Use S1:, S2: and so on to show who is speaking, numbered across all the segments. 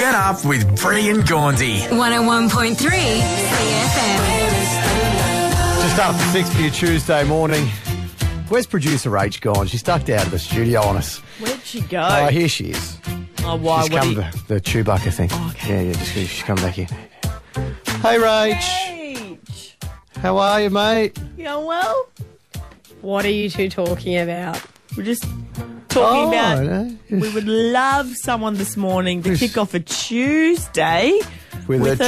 S1: Get up with Bree and Gaunthy.
S2: 101.3 CFM.
S3: Just after 6 for your Tuesday morning. Where's producer H gone? She's ducked out of the studio on us.
S4: Where'd she go?
S3: Oh, here she is.
S4: Oh, why?
S3: She's come the Chewbacca thing.
S4: Oh, okay.
S3: Yeah, she's come back here. Hey, Rach.
S4: H.
S3: How are you, mate?
S4: You going well?
S5: What are you two talking about?
S4: We're just talking about
S3: no.
S4: we would love someone this morning to kick off a Tuesday
S3: With a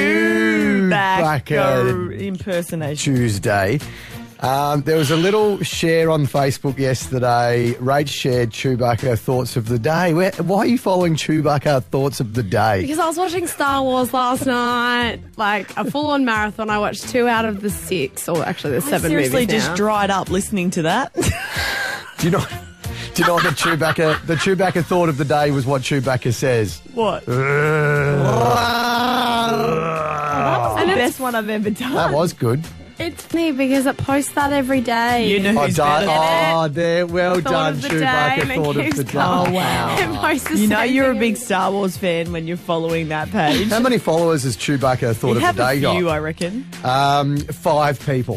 S4: Chewbacca impersonation.
S3: Tuesday. There was a little share on Facebook yesterday. Rach shared Chewbacca thoughts of the day. Why are you following Chewbacca thoughts of the day?
S5: Because I was watching Star Wars last night, like a full-on marathon. I watched 2 out of the 6, or actually there's 7 movies
S4: Seriously,
S5: now.
S4: just dried up listening to that.
S3: Do you know what the Chewbacca thought of the day was? What Chewbacca says.
S4: What?
S5: And
S4: The best one I've ever done.
S3: That was good.
S5: it's funny because it posts that every day.
S4: You know who's better.
S3: There. Well
S5: Thought
S3: done,
S5: of the day,
S3: Chewbacca
S5: and it
S3: thought of
S5: keeps
S3: the day.
S4: Oh, wow.
S5: It posts the
S4: You know
S5: same
S4: you're a
S5: thing
S4: big
S5: every-
S4: Star Wars fan when you're following that page.
S3: How many followers has Chewbacca thought
S4: You
S3: of
S4: have
S3: the
S4: a
S3: day
S4: few,
S3: got?
S4: I reckon.
S3: 5 people.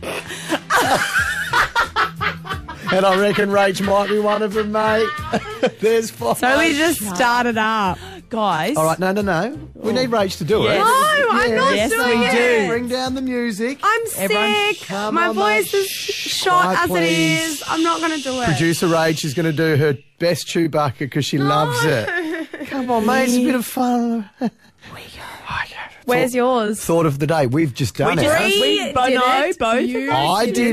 S3: And I reckon Rach might be one of them, mate. There's 5.
S5: So we just started up.
S4: Guys.
S3: All right, no. We need Rach to do it.
S4: Yes.
S5: No, I'm not
S4: Yes,
S5: doing
S4: we
S5: it.
S4: do.
S3: Bring down the music.
S5: I'm
S4: Everyone
S5: sick.
S3: come
S5: My
S3: on,
S5: voice
S3: mate.
S5: is shot
S3: Quiet,
S5: as
S3: please.
S5: it is. I'm not going to do it.
S3: Producer Rach is going to do her best Chewbacca because she loves it. Come on, mate. It's a bit of fun.
S5: Where's yours?
S3: Thought of the day. We've just done
S4: We
S3: it.
S4: just-
S5: We
S4: We both
S5: did
S4: know,
S5: it.
S4: both
S5: You
S4: of us.
S3: I did.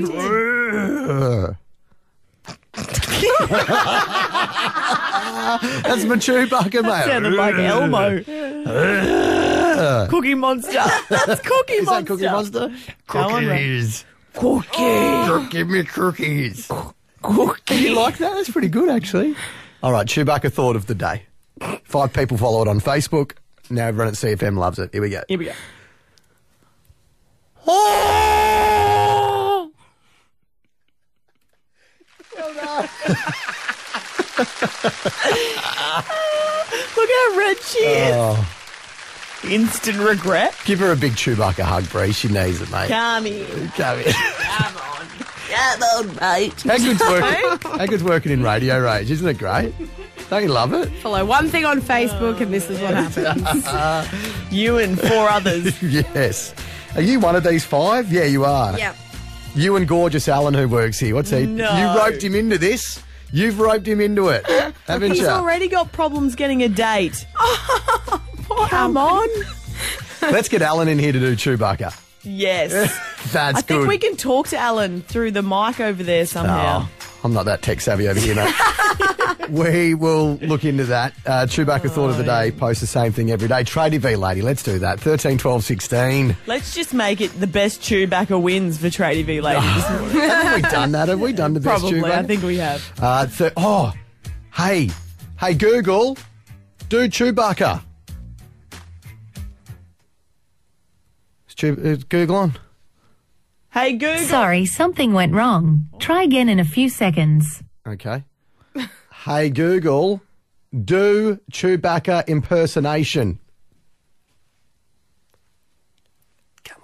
S3: That's my Chewbacca, mate.
S4: Sounded like Elmo. Cookie Monster. That's Cookie
S3: Is
S4: Monster.
S3: that Cookie Monster?
S4: Go on,
S3: Cookies.
S4: Cookie.
S3: Give me cookies. You like that? That's pretty good, actually. All right, Chewbacca thought of the day. 5 people follow it on Facebook. Now everyone at CFM loves it. Here we go.
S4: Here we go. Look how red she is.
S3: Oh,
S4: Instant regret.
S3: give her a big Chewbacca hug, Bree. She needs it, mate.
S4: Come here.
S3: Come here.
S4: Come on. Come on, mate.
S3: How good's working in radio, Rage? Isn't it great? Don't you love it?
S5: Follow one thing on Facebook and this is what happens.
S4: You and 4 others.
S3: Yes. Are you one of these 5? Yeah, you are.
S5: Yep.
S3: You and gorgeous Alan who works here. What's he?
S4: No.
S3: You roped him into this. You've roped him into it, haven't
S4: He's
S3: you?
S4: already got problems getting a date. Come on.
S3: Let's get Alan in here to do Chewbacca.
S4: Yes.
S3: That's
S4: I think
S3: good.
S4: we can talk to Alan through the mic over there somehow.
S3: Oh, I'm not that tech savvy over here, mate. We will look into that. Chewbacca thought of the day. Post the same thing every day. Tradie V Lady. Let's do that. 13, 12, 16.
S4: Let's just make it the best Chewbacca wins for Tradie V Lady this morning.
S3: Haven't we done that? Have we done the best
S4: Probably,
S3: Chewbacca?
S4: I think we have.
S3: Hey Google, do Chewbacca. Is Google on?
S4: Hey Google.
S6: Sorry, something went wrong. Try again in a few seconds.
S3: Okay. Hey Google, do Chewbacca impersonation. Come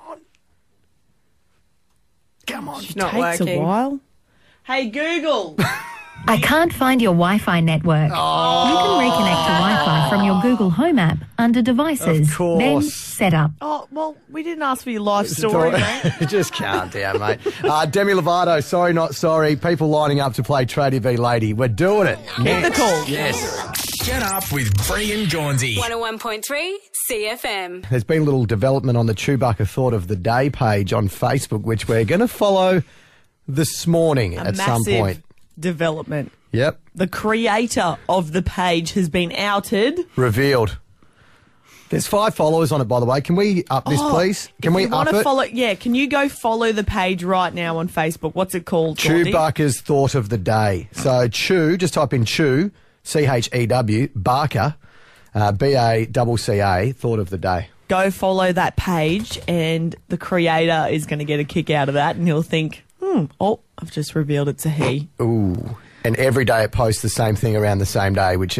S3: on.
S5: Not
S4: Takes
S5: working.
S4: a while. Hey Google.
S6: I can't find your Wi-Fi network. You can reconnect to Wi-Fi from your Google Home app under Devices.
S3: Of course.
S6: Then Setup.
S4: Oh, well, we didn't ask for your life story, mate.
S3: Just calm down, mate. Demi Lovato, sorry not sorry. People lining up to play Tradie V Lady. We're doing it.
S4: Get the call.
S3: Yes.
S1: Get up with Bree and Gaunthy.
S2: 101.3 CFM.
S3: There's been a little development on the Chewbacca Thought of the Day page on Facebook, which we're going to follow this morning at some
S4: Massive
S3: point.
S4: development.
S3: Yep.
S4: The creator of the page has been outed.
S3: Revealed. There's 5 followers on it, by the way. Can we up this, please? Can we up it?
S4: Follow, yeah, can you go follow the page right now on Facebook? What's it called, Gaunthy?
S3: Chewbacca's Thought of the Day. So Chew, just type in Chew, C-H-E-W, Barker, B-A-C-C-A, Thought of the Day.
S4: Go follow that page and the creator is going to get a kick out of that and he'll think, I've just revealed it's a he.
S3: Ooh. And every day it posts the same thing around the same day, which is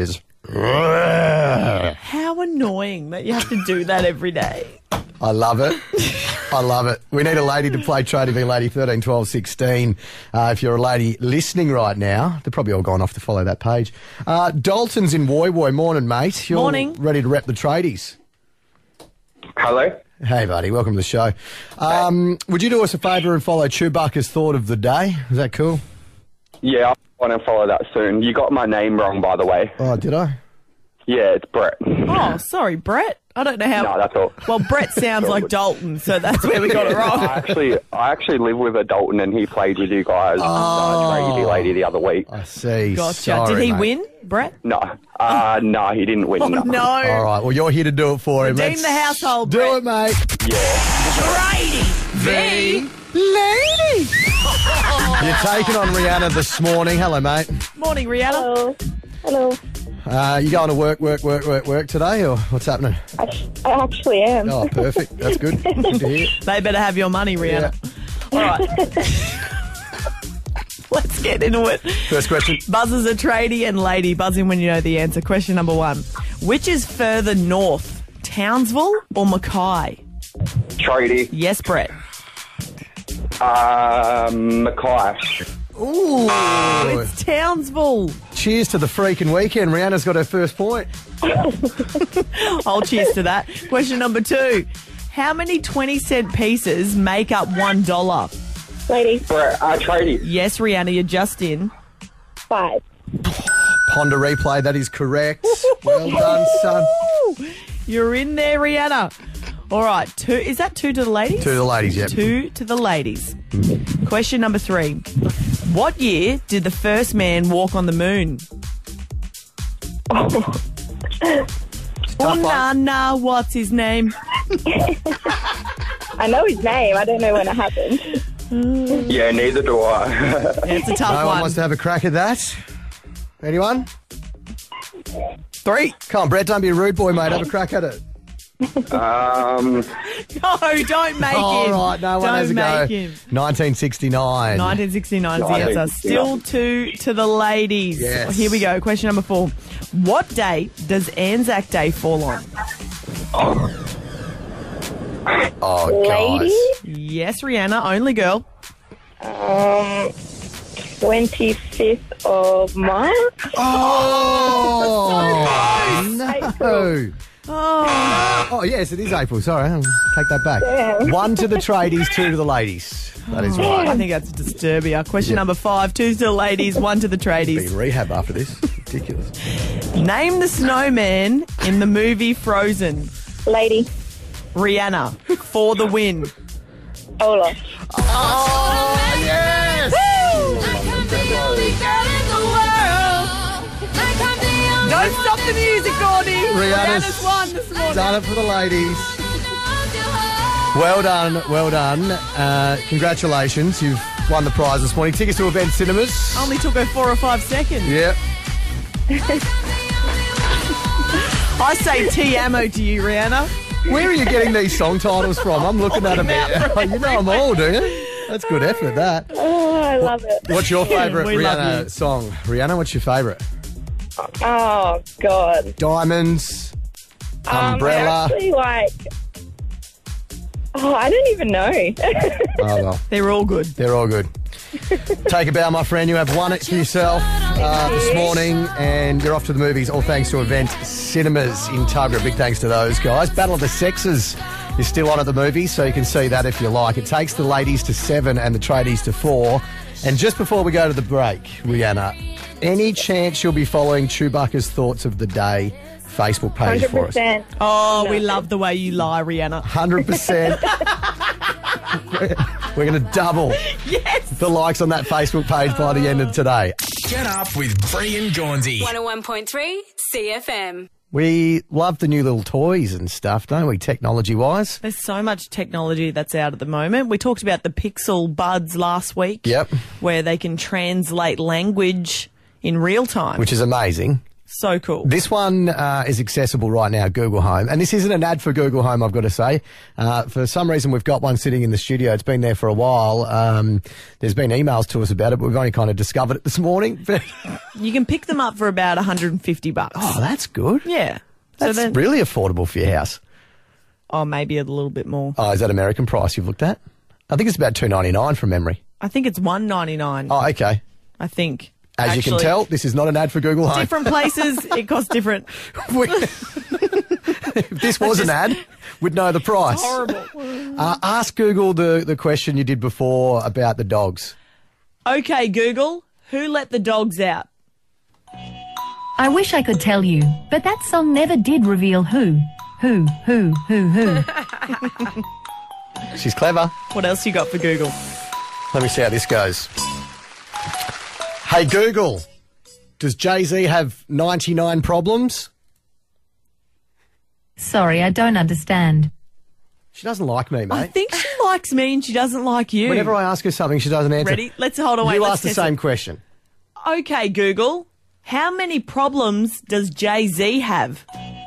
S4: How annoying that you have to do that every day.
S3: I love it. I love it. We need a lady to play Tradie v Lady 13, 12, 16. If you're a lady listening right now, they're probably all gone off to follow that page. Dalton's in Woy Woy. Morning, mate. You're
S4: Morning.
S3: ready to rep the tradies.
S7: Hello.
S3: Hey, buddy. Welcome to the show. Would you do us a favour and follow Chewbacca's thought of the day? Is that cool?
S7: Yeah, I want to follow that soon. You got my name wrong, by the way.
S3: Oh, did I?
S7: Yeah, it's Brett.
S4: Oh, sorry, Brett. I don't know how.
S7: No, that's all.
S4: Well, Brett sounds like Dalton, so that's where we got it wrong.
S7: I actually live with a Dalton, and he played with you guys, Tradie v Lady, the other week.
S3: I see.
S4: Gotcha.
S3: Sorry,
S4: Did he
S3: mate.
S4: win, Brett?
S7: No, no, he didn't win.
S4: Oh, no.
S3: All right. Well, you're here to do it for him.
S4: Redeem the household,
S3: do
S4: Brett.
S3: it, mate.
S7: Yeah.
S4: Tradie v Lady.
S3: You're taking on Rihanna this morning. Hello, mate.
S4: Morning, Rihanna.
S8: Hello.
S3: You going to work today, or what's happening?
S8: I actually am.
S3: Oh, perfect. That's good. Good to hear.
S4: They better have your money, Rihanna. All right. Let's get into it.
S3: First question.
S4: Buzzers a tradie and lady. Buzz in when you know the answer. Question number 1. Which is further north, Townsville or Mackay?
S7: Tradie.
S4: Yes, Brett.
S7: Mackay.
S3: Ooh.
S4: It's Townsville.
S3: Cheers to the freaking weekend. Rihanna's got her first point.
S4: I'll cheers to that. Question number 2. How many 20-cent pieces make up $1?
S8: Lady.
S7: Brett. Tradie.
S4: Yes, Rihanna, you're just in.
S8: 5.
S3: Ponder replay. That is correct. Well done, son.
S4: You're in there, Rihanna. All right. 2. Is that 2 to the ladies?
S3: 2 to the ladies, yep.
S4: 2 to the ladies. Question number 3. What year did the first man walk on the moon? Oh, nah, what's his name?
S8: I know his name. I don't know when it happened.
S7: Yeah, neither do I.
S4: It's a tough
S3: No one
S4: one.
S3: wants to have a crack at that. Anyone?
S4: 3.
S3: Come on, Brett, don't be a rude boy, mate. Have a crack at it.
S4: No, don't make
S3: All
S4: him.
S3: right, no one has a
S4: Don't
S3: go.
S4: make him.
S3: 1969.
S4: 1969 is the answer.
S7: 1969.
S4: Still 2 to the ladies.
S3: Yes.
S4: Here we go. Question number 4. What day does Anzac Day fall on?
S3: Oh,
S8: Lady.
S3: guys.
S4: Yes, Rihanna. Only girl.
S8: 25th of March.
S3: Oh, no.
S8: April.
S3: Oh, yes, it is April. Sorry, I'll take that back.
S8: Yeah.
S3: 1 to the tradies, 2 to the ladies. That is right.
S4: I think that's Disturbia. Question number 5. 2 to the ladies, 1 to the
S3: Be
S4: tradies.
S3: in rehab after this. Ridiculous.
S4: Name the snowman in the movie Frozen.
S8: Lady.
S4: Rihanna. For the win.
S8: Olaf.
S3: Oh, yes!
S4: Don't stop the music, Gordy.
S3: Rihanna's
S4: won this morning.
S3: Done it for the ladies. Well done, well done. Congratulations, you've won the prize this morning. Tickets to Event Cinemas.
S4: Only took her 4 or 5 seconds.
S3: Yep.
S4: I say T-Ammo to you, Rihanna.
S3: Where are you getting these song titles from? I'm looking at them. You know them all, do you? That's good effort, that.
S8: Oh, I love it.
S3: What's your favourite
S4: we love
S3: Rihanna
S4: you.
S3: song? Rihanna, what's your favourite?
S8: Oh, God.
S3: Diamonds, Umbrella.
S8: I actually like... Oh, I don't even know.
S3: Oh, well,
S4: They're all good.
S3: they're all good. Take a bow, my friend. You have won it for yourself this morning, and you're off to the movies, all thanks to Event Cinemas in Tuggerah. Big thanks to those guys. Battle of the Sexes is still on at the movies, so you can see that if you like. It takes the ladies to 7 and the tradies to 4. And just before we go to the break, Rihanna, any chance you'll be following Chewbacca's Thoughts of the Day Facebook page for us?
S8: 100%.
S4: Oh, we love the way you lie, Rihanna.
S3: 100%. We're going to double the likes on that Facebook page by the end of today.
S1: Get up with Bree and Gornsey.
S2: 101.3 CFM.
S3: We love the new little toys and stuff, don't we, technology-wise?
S4: There's so much technology that's out at the moment. We talked about the Pixel Buds last week.
S3: Yep.
S4: Where they can translate language in real time.
S3: Which is amazing.
S4: So cool.
S3: This one is accessible right now, Google Home. And this isn't an ad for Google Home, I've got to say. For some reason, we've got one sitting in the studio. It's been there for a while. There's been emails to us about it, but we've only kind of discovered it this morning.
S4: You can pick them up for about $150.
S3: Oh, that's good.
S4: Yeah.
S3: That's really affordable for your house.
S4: Oh, maybe a little bit more.
S3: Oh, is that American price you've looked at? I think it's about $2.99 from memory.
S4: I think it's $1.99.
S3: Oh, okay.
S4: I think.
S3: As you can tell, this is not an ad for Google Home.
S4: Different places, it costs different.
S3: If this was an ad, we'd know the price.
S4: It's horrible.
S3: Ask Google the question you did before about the dogs.
S4: Okay, Google, who let the dogs out?
S6: I wish I could tell you, but that song never did reveal who. Who?
S3: She's clever.
S4: What else you got for Google?
S3: Let me see how this goes. Hey, Google, does Jay-Z have 99 problems?
S6: Sorry, I don't understand.
S3: She doesn't like me, mate.
S4: I think she likes me and she doesn't like you.
S3: Whenever I ask her something, she doesn't answer.
S4: Ready? Let's hold on. Wait,
S3: You
S4: let's
S3: ask the
S4: test
S3: same
S4: it.
S3: question.
S4: Okay, Google, how many problems does Jay-Z have?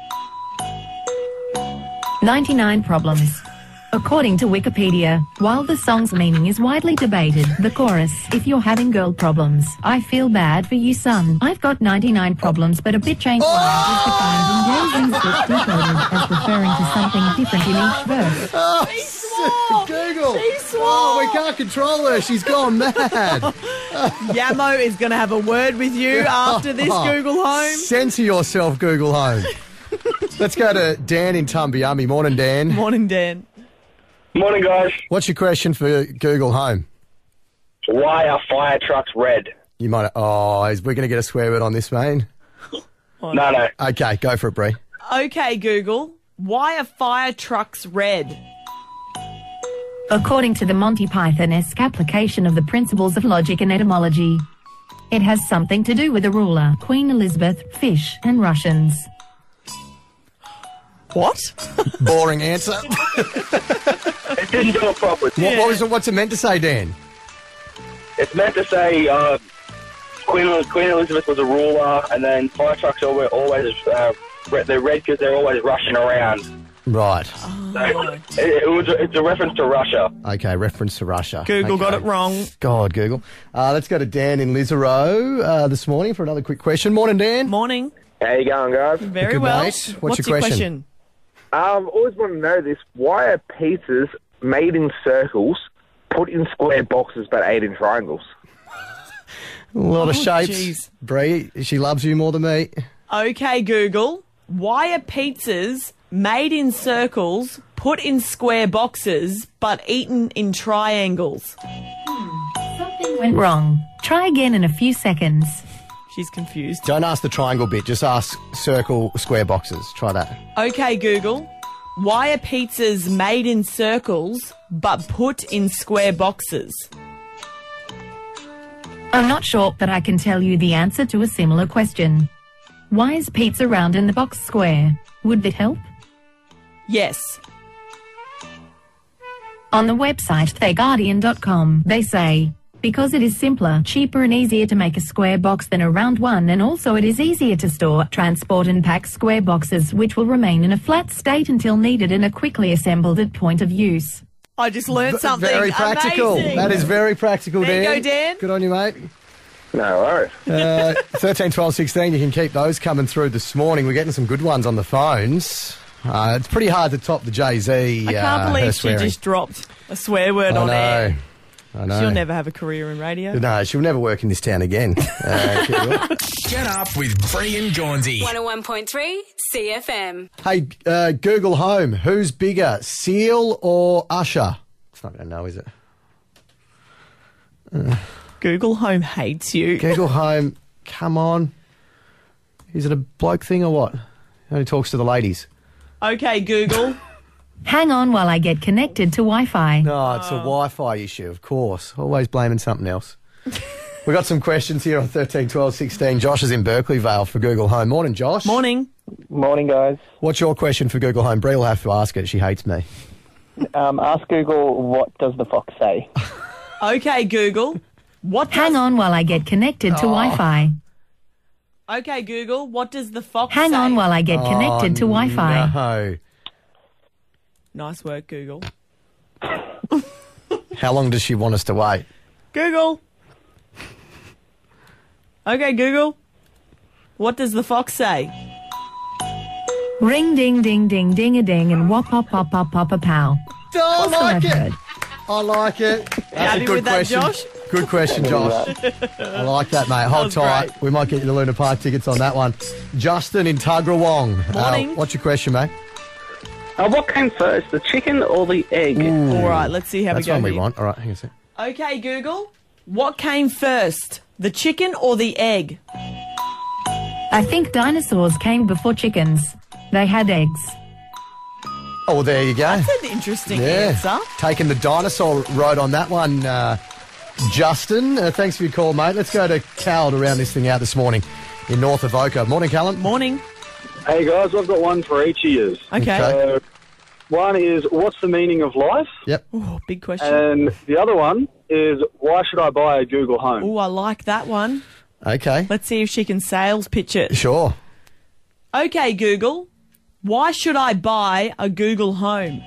S6: 99 problems. According to Wikipedia, while the song's meaning is widely debated, the chorus, if you're having girl problems, I feel bad for you, son. I've got 99 problems, but a bitch ain't one, is defined in Jay-Z's book decoded as referring to something different in each verse.
S3: Google.
S4: She swore.
S3: Oh, we can't control her. She's gone mad.
S4: Yamo is going to have a word with you after this, Google Home.
S3: Censor yourself, Google Home. Let's go to Dan in Tumbiummy. Morning, Dan.
S4: Morning, Dan.
S7: Morning, guys.
S3: What's your question for Google Home?
S7: Why are fire trucks red?
S3: You might. Oh, we're going to get a swear word on this, mate.
S7: No.
S3: Okay, go for it, Bree.
S4: Okay, Google, why are fire trucks red?
S6: According to the Monty Python-esque application of the principles of logic and etymology, it has something to do with a ruler, Queen Elizabeth, fish, and Russians.
S4: What?
S3: Boring answer.
S7: It didn't do it properly.
S3: What's it meant to say, Dan?
S7: It's meant to say Queen Elizabeth was a ruler, and then fire trucks are always they're red because they're always rushing around.
S3: Right.
S7: So it's a reference to Russia.
S3: Okay, reference to Russia.
S4: Google got
S3: Okay.
S4: it wrong.
S3: God, Google. Let's go to Dan in Lisarow this morning for another quick question. Morning, Dan.
S4: Morning.
S9: How you going, guys?
S4: Very
S3: Good,
S4: well.
S3: mate. What's your question?
S9: Always want to know this. Why are pizzas made in circles, put in square boxes, but ate in triangles?
S3: A lot of shapes.
S4: jeez.
S3: Bree, she loves you more than me.
S4: Okay, Google, why are pizzas made in circles, put in square boxes, but eaten in triangles?
S6: Something went wrong. Try again in a few seconds.
S4: She's confused.
S3: Don't ask the triangle bit. Just ask circle, square boxes. Try that.
S4: Okay, Google, why are pizzas made in circles, but put in square boxes?
S6: I'm not sure, but I can tell you the answer to a similar question. Why is pizza round and the box square? Would that help?
S4: Yes.
S6: On the website theguardian.com, they say, because it is simpler, cheaper and easier to make a square box than a round one, and also it is easier to store, transport and pack square boxes, which will remain in a flat state until needed and are quickly assembled at point of use.
S4: I just learned something.
S3: Very practical.
S4: Amazing.
S3: That is very practical,
S4: There you
S3: Dan.
S4: go, Dan.
S3: Good on you, mate.
S9: No worries.
S3: 13, 12, 16, you can keep those coming through this morning. We're getting some good ones on the phones. It's pretty hard to top the Jay-Z.
S4: I can't
S3: her
S4: believe she
S3: swearing.
S4: just dropped a swear word on air.
S3: I know.
S4: She'll never have a career in radio.
S3: No, she'll never work in this town again.
S1: Get up with Bree and Jonesy.
S2: 101.3 CFM.
S3: Hey, Google Home, who's bigger, Seal or Usher? It's not going to know, is it?
S4: Google Home hates you.
S3: Google Home, come on. Is it a bloke thing or what? He only talks to the ladies.
S4: Okay, Google.
S6: Hang on while I get connected to Wi-Fi.
S3: No, it's a Wi-Fi issue, of course. Always blaming something else. We've got some questions here on 13, 12, 16. Josh is in Berkeley Vale for Google Home. Morning, Josh.
S4: Morning.
S9: Morning, guys.
S3: What's your question for Google Home? Bree will have to ask it. She hates me.
S9: Ask Google, what does the fox say?
S4: Okay, Google. What does...
S6: Hang on while I get connected to Wi-Fi.
S4: Okay, Google, what does the fox
S6: Hang
S4: say?
S6: on while I get connected to Wi-Fi.
S3: No.
S4: Nice work, Google.
S3: How long does she want us to wait?
S4: Google. Okay, Google. What does the fox say?
S6: Ring ding ding ding ding a ding and wop pop pop pop pop a pow.
S3: I
S6: That's what I've heard.
S3: I like it. That's
S4: Happy
S3: a good
S4: with that,
S3: question.
S4: Josh?
S3: Good question, Josh. I like that, mate. Hold
S4: was
S3: tight.
S4: great.
S3: We might get you the Luna Park tickets on that one. Justin in Tuggerawong.
S4: Morning.
S3: What's your question, mate?
S10: What came first, the chicken or the egg?
S4: All right, let's see how
S3: That's
S4: we go
S3: one we
S4: here.
S3: want. All right, hang on a sec.
S4: Okay, Google. What came first, the chicken or the egg?
S6: I think dinosaurs came before chickens. They had eggs.
S3: Oh, well, there you go.
S4: That's an interesting answer.
S3: Taking the dinosaur road on that one, Justin. Thanks for your call, mate. Let's go to Cal to round this thing out this morning in North Avoca. Morning, Callum.
S4: Morning.
S11: Hey guys, I've got one for each of you.
S4: Okay.
S11: One is, what's the meaning of life?
S3: Yep.
S4: Oh, big question.
S11: And the other one is, why should I buy a Google Home?
S4: Oh, I like that one.
S3: Okay.
S4: Let's see if she can sales pitch it.
S3: Sure.
S4: Okay, Google. Why should I buy a Google Home?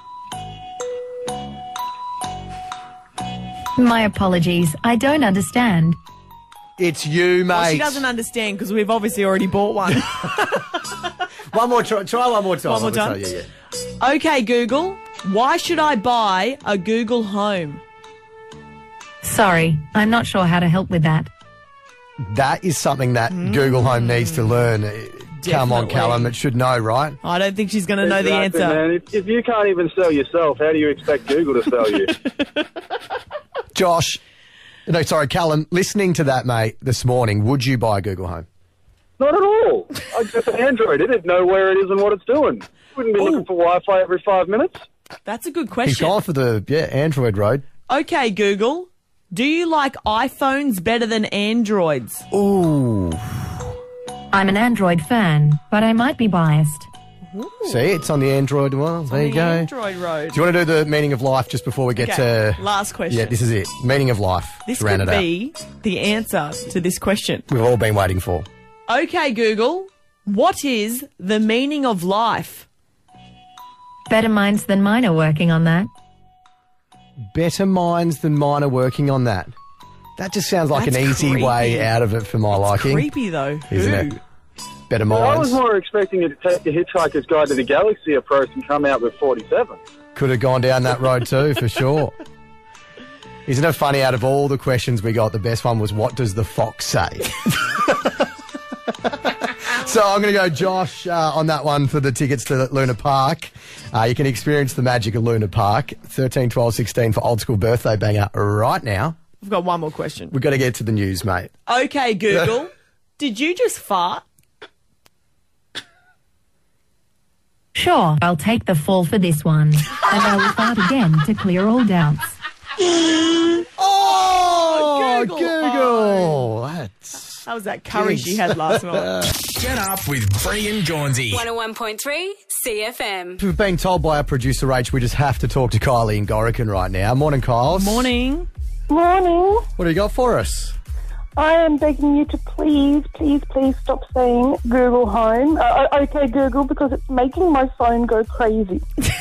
S6: My apologies. I don't understand.
S3: It's you, mate.
S4: Well, she doesn't understand because we've obviously already bought one.
S3: One more try. Try one more time.
S4: One more time?
S3: Yeah.
S4: Okay, Google. Why should I buy a Google Home?
S6: Sorry, I'm not sure how to help with that.
S3: That is something that Google Home needs to learn. Come on,
S4: Definitely.
S3: Callum. It should know, right?
S4: I don't think she's going to know the
S11: Exactly,
S4: answer.
S11: Man. If you can't even sell yourself, how do you expect Google to sell you?
S3: Josh. No, sorry, Callum. Listening to that, mate, this morning, would you buy a Google Home?
S11: Not at all. I just Android it. It'd know where it is and what it's doing. Wouldn't be looking for Wi-Fi every 5 minutes.
S4: That's a good
S3: He's
S4: question.
S3: gone for the Android road.
S4: Okay, Google. Do you like iPhones better than Androids?
S3: Ooh.
S6: I'm an Android fan, but I might be biased.
S3: See, it's on the Android one. There you go.
S4: Android road.
S3: Do you want to do the meaning of life just before we get
S4: Okay,
S3: to...
S4: last question.
S3: Yeah, this is it. Meaning of life.
S4: This
S3: to round
S4: could
S3: it out.
S4: be the answer to this question.
S3: We've all been waiting for.
S4: Okay, Google. What is the meaning of life?
S6: Better minds than mine are working on that.
S3: Better minds than mine are working on that. That just sounds like
S4: That's
S3: an easy
S4: creepy.
S3: way out of it for my liking.
S4: Creepy, though.
S3: Isn't
S4: Who?
S3: it? Better
S11: Well, I
S3: minds.
S11: was more expecting it to take the Hitchhiker's Guide to the Galaxy approach and come out with 47.
S3: Could have gone down that road too, for sure. Isn't it funny, out of all the questions we got, the best one was, what does the fox say? So I'm going to go Josh on that one for the tickets to Luna Park. You can experience the magic of Luna Park. 13, 12, 16 for Old School Birthday Banger right now.
S4: I've got one more question.
S3: We've got to get to the news, mate.
S4: Okay, Google. Did you just fart?
S6: Sure, I'll take the fall for this one. And I will start again to clear all doubts.
S3: Oh,
S4: Google.
S3: That's...
S4: How was that curry she had last night?
S1: Get up with Brie and Gornsey.
S2: 101.3 CFM.
S3: We've been told by our producer, Rach, we just have to talk to Kylie in Gorican right now. Morning, Kyles.
S4: Morning.
S12: Morning.
S3: What do you got for us?
S12: I am begging you to please stop saying Google Home. Okay, Google, because it's making my phone go crazy.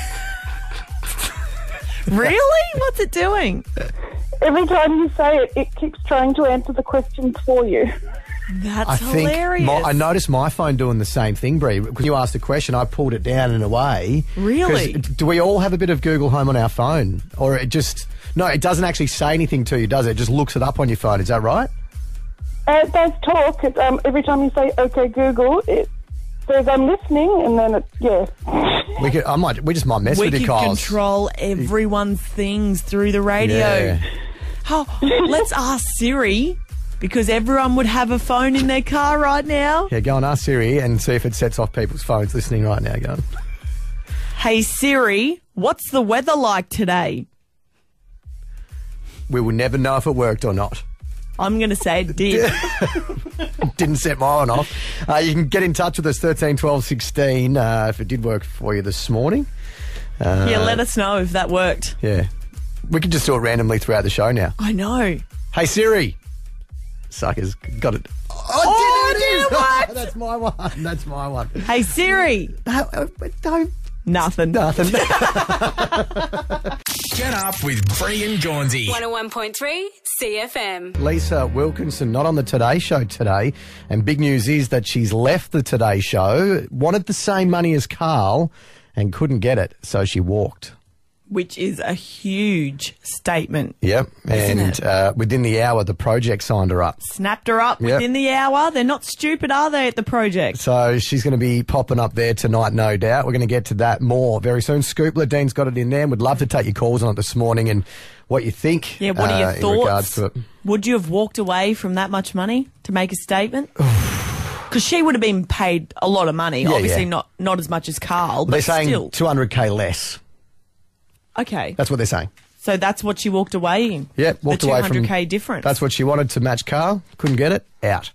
S4: Really? What's it doing?
S12: Every time you say it, it keeps trying to answer the questions for you.
S4: That's hilarious.
S3: I noticed my phone doing the same thing, Brie. Because you asked a question, I pulled it down and away.
S4: Really?
S3: 'Cause do we all have a bit of Google Home on our phone? Or it just... No, it doesn't actually say anything to you, does it? It just looks it up on your phone. Is that right?
S12: It does talk. Every time you say, okay, Google, it says I'm listening, and then it, yeah.
S3: We just might mess
S4: We
S3: with you,
S4: can
S3: Kyles.
S4: control everyone's things through the radio.
S3: Yeah.
S4: Oh, let's ask Siri, because everyone would have a phone in their car right now.
S3: Yeah, go and ask Siri and see if it sets off people's phones listening right now. Go on.
S4: Hey Siri, what's the weather like today?
S3: We will never know if it worked or not.
S4: I'm going to say it did.
S3: Didn't set mine off. You can get in touch with us, 13 12 16, if it did work for you this morning.
S4: Yeah, let us know if that worked.
S3: Yeah. We could just do it randomly throughout the show now.
S4: I know.
S3: Hey, Siri. Suckers. Got it.
S4: Oh,
S3: it is.
S4: What?
S3: That's my one. That's my one.
S4: Hey, Siri.
S3: Don't.
S4: Nothing.
S3: Nothing.
S1: Get up with Brie and Gornsey.
S2: 101.3 CFM.
S3: Lisa Wilkinson not on the Today Show today, and big news is that she's left the Today Show, wanted the same money as Carl and couldn't get it, so she walked.
S4: Which is a huge statement.
S3: Yep, and within the hour the project signed her up.
S4: Snapped her up
S3: Yep.
S4: within the hour. They're not stupid, are they, at the project?
S3: So she's going to be popping up there tonight, no doubt. We're going to get to that more very soon. Scoopler, Dean's got it in there, and would love to take your calls on it this morning and what you think.
S4: Yeah, what are your
S3: in regards
S4: thoughts?
S3: to it.
S4: Would you have walked away from that much money to make a statement? Because she would have been paid a lot of money.
S3: Yeah,
S4: Obviously
S3: yeah.
S4: not as much as Carl, but
S3: They're saying
S4: still.
S3: 200k less.
S4: Okay.
S3: That's what they're saying.
S4: So that's what she walked away in?
S3: Yeah, walked
S4: the
S3: away from
S4: 200k difference?
S3: That's what she wanted to match Carl. Couldn't get it. Out.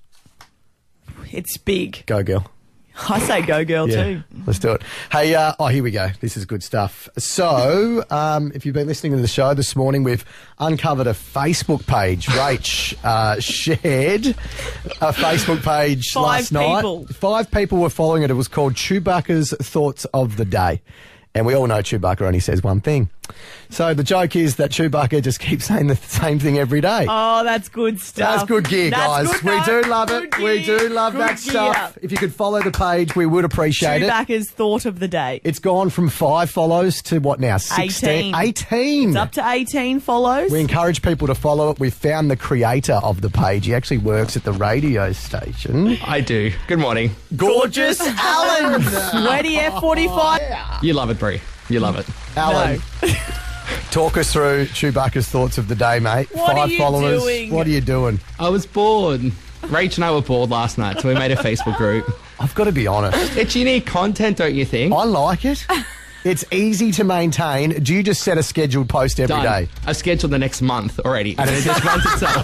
S4: It's big.
S3: Go, girl.
S4: I say go, girl,
S3: Yeah,
S4: too.
S3: let's do it. Hey, here we go. This is good stuff. So, if you've been listening to the show this morning, we've uncovered a Facebook page. Rach shared a Facebook page last night. 5 people were following it. It was called Chewbacca's Thoughts of the Day. And we all know Chewbacca only says one thing. So the joke is that Chewbacca just keeps saying the same thing every day.
S4: Oh, that's good stuff.
S3: That's good gear, guys.
S4: Good,
S3: we do love
S4: good
S3: it.
S4: Gear.
S3: We do love
S4: Good
S3: that stuff.
S4: gear.
S3: If you could follow the page, we would appreciate it.
S4: Chewbacca's thought of the day.
S3: It's gone from 5 follows to what now? 16? 18.
S4: It's up to 18 follows.
S3: We encourage people to follow it. We found the creator of the page. He actually works at the radio station.
S13: I do. Good morning.
S3: Gorgeous Alan.
S4: Sweaty F45.
S13: You love it, Brie. You love it.
S3: Alan, talk us through Chewbacca's thoughts of the day, mate.
S4: What
S3: 5
S4: are you
S3: followers.
S4: doing?
S3: What are you doing?
S13: I was bored. Rach and I were bored last night, so we made a Facebook group.
S3: I've got to be honest.
S13: It's unique content, don't you think?
S3: I like it. It's easy to maintain. Do you just set a scheduled post every day?
S13: I've scheduled the next month already, and it just runs itself.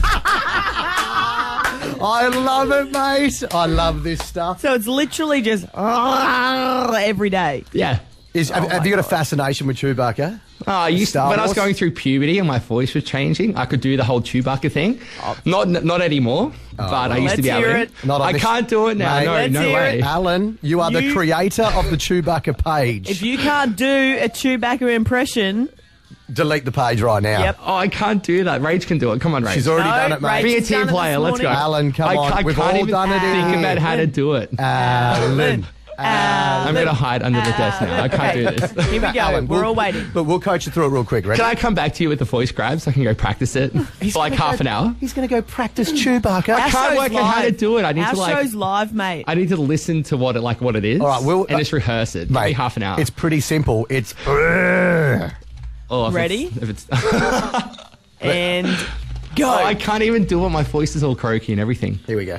S3: I love it, mate. I love this stuff.
S4: So it's literally just every day.
S13: Yeah.
S3: Have you got a fascination with Chewbacca?
S13: When I was
S3: Wars?
S13: going through puberty and my voice was changing, I could do the whole Chewbacca thing. Not anymore, but I used to be able to.
S3: Not on
S13: I
S3: this-
S13: can't do it now.
S3: Mate,
S13: No way.
S3: Alan, you are the creator of the Chewbacca page.
S4: If you can't do a Chewbacca impression,
S3: delete the page right now.
S4: Yep.
S13: Oh, I can't do that. Rach can do it. Come on, Rach.
S3: She's already done it, mate.
S13: Be a
S4: Rach has done
S13: team
S4: it
S13: player.
S4: this
S13: Let's go.
S4: morning.
S3: Alan, come on.
S13: I
S3: We've
S13: can't
S3: all
S13: even
S3: done it in
S13: think
S3: here.
S13: about how to do it.
S3: Alan.
S13: I'm going to hide under the desk now. I can't do this.
S4: Here we go.
S3: Alan,
S4: We're all waiting.
S3: But we'll coach you through it real quick, ready?
S13: Can I come back to you with the voice grab so I can go practice it for like half an hour?
S3: He's going to go practice Chewbacca.
S13: I can't work out how to do it. I need
S4: Our
S13: to like.
S4: show's live, mate.
S13: I need to listen to what it is.
S3: All right,
S13: and just rehearse it. Maybe half an hour.
S3: It's pretty simple. It's...
S13: Oh, if
S4: Ready?
S13: If it's
S4: And go.
S13: Oh, I can't even do it. My voice is all croaky and everything.
S3: Here we go.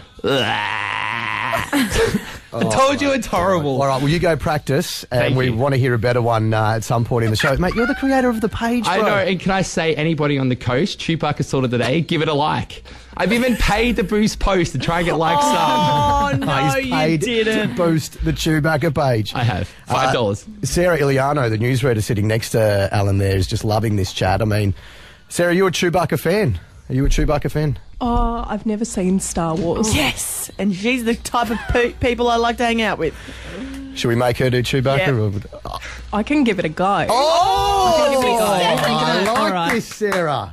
S13: I told you it's horrible.
S3: All right, well, you go practice, and
S13: Thank
S3: we
S13: you.
S3: want to hear a better one at some point in the show. Mate, you're the creator of the page, bro.
S13: I know, and can I say anybody on the coast, Chewbacca's thought of the day, give it a like. I've even paid to boost post to try and get likes up.
S4: Oh, no,
S3: He's paid
S4: you didn't.
S3: to boost the Chewbacca page.
S13: I have. $5.
S3: Sarah Iliano, the newsreader sitting next to Alan there, is just loving this chat. I mean, Sarah, you a Chewbacca fan? Are you a Chewbacca fan?
S14: Oh, I've never seen Star Wars.
S4: Yes, and she's the type of people I like to hang out with.
S3: Should we make her do Chewbacca?
S4: Yep.
S3: Or...
S14: I can give it a go.
S3: Oh! I like
S14: All right.
S3: this, Sarah.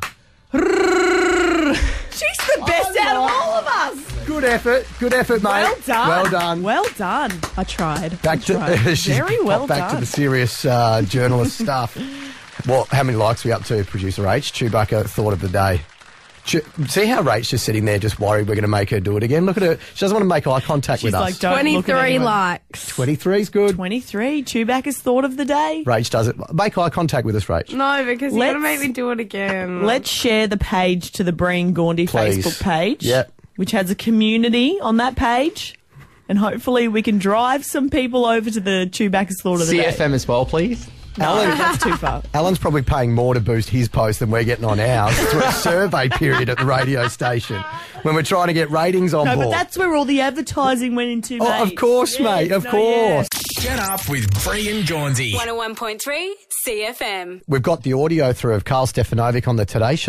S4: She's the best out of all of us.
S3: Good effort, mate.
S4: Well done.
S3: Well done.
S4: Well done.
S14: I tried.
S3: Back to
S4: Very well
S3: back to
S4: done.
S3: the serious journalist stuff. Well, how many likes are we up to, producer H? Chewbacca thought of the day. See how Rach's just sitting there, just worried we're going to make her do it again. Look at her; she doesn't want to make eye contact with us.
S4: Like, don't look at
S5: 23
S4: anyone.
S5: likes.
S3: 23's good.
S4: 23. Chewbacca's thought of the day.
S3: Rach does it. Make eye contact with us, Rach.
S5: No, because you're going to
S4: Let's-
S5: make me do it again.
S4: Let's share the page to the Breen Gaundy
S3: Please.
S4: Facebook page.
S3: Yep.
S4: Which has a community on that page. And hopefully we can drive some people over to the Chewbacca's thought of the day.
S13: CFM as well, please.
S3: Alan,
S4: That's too far.
S3: Alan's probably paying more to boost his post than we're getting on ours. It's a survey period at the radio station when we're trying to get ratings on
S4: No,
S3: board.
S4: but that's where all the advertising went into, mate.
S3: of course, mate. Of course.
S1: Get up with Brie and Gornsey.
S2: 101.3 CFM.
S3: We've got the audio through of Carl Stefanovic on the Today Show.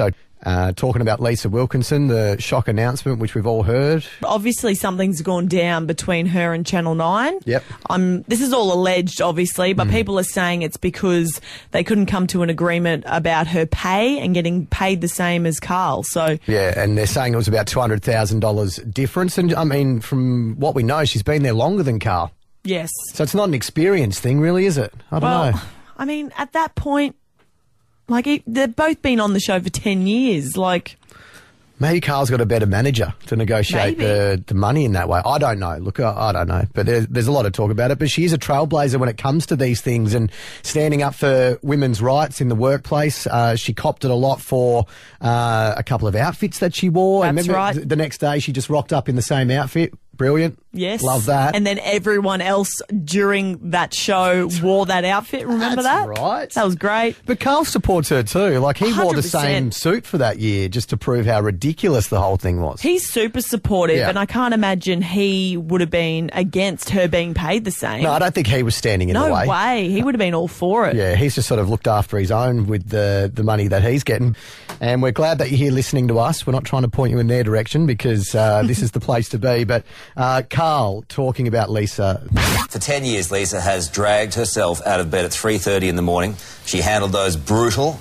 S3: talking about Lisa Wilkinson, the shock announcement, which we've all heard.
S4: Obviously, something's gone down between her and Channel 9.
S3: Yep.
S4: This is all alleged, obviously, but people are saying it's because they couldn't come to an agreement about her pay and getting paid the same as Carl. So
S3: yeah, and they're saying it was about $200,000 difference. And, I mean, from what we know, she's been there longer than Carl.
S4: yes.
S3: So it's not an experience thing, really, is it? I don't know.
S4: I mean, at that point, like, they've both been on the show for 10 years. Like,
S3: maybe Carl's got a better manager to negotiate the money in that way. I don't know. Look, I don't know. But there's a lot of talk about it. But she is a trailblazer when it comes to these things and standing up for women's rights in the workplace. She copped it a lot for a couple of outfits that she wore.
S4: That's right.
S3: The next day she just rocked up in the same outfit. Brilliant.
S4: yes.
S3: Love that.
S4: And then everyone else during that show wore that outfit. Remember
S3: That's
S4: that?
S3: right.
S4: That was great.
S3: But Carl supports her too. Like, he wore the
S4: 100%.
S3: same suit for that year just to prove how ridiculous the whole thing was.
S4: He's super supportive,
S3: Yeah.
S4: and I can't imagine he would have been against her being paid the same.
S3: No, I don't think he was standing in the way.
S4: No way. He would have been all for it.
S3: Yeah, he's just sort of looked after his own with the money that he's getting. And we're glad that you're here listening to us. We're not trying to point you in their direction because this is the place to be. But Carl talking about Lisa.
S15: For 10 years, Lisa has dragged herself out of bed at 3:30 in the morning. She handled those brutal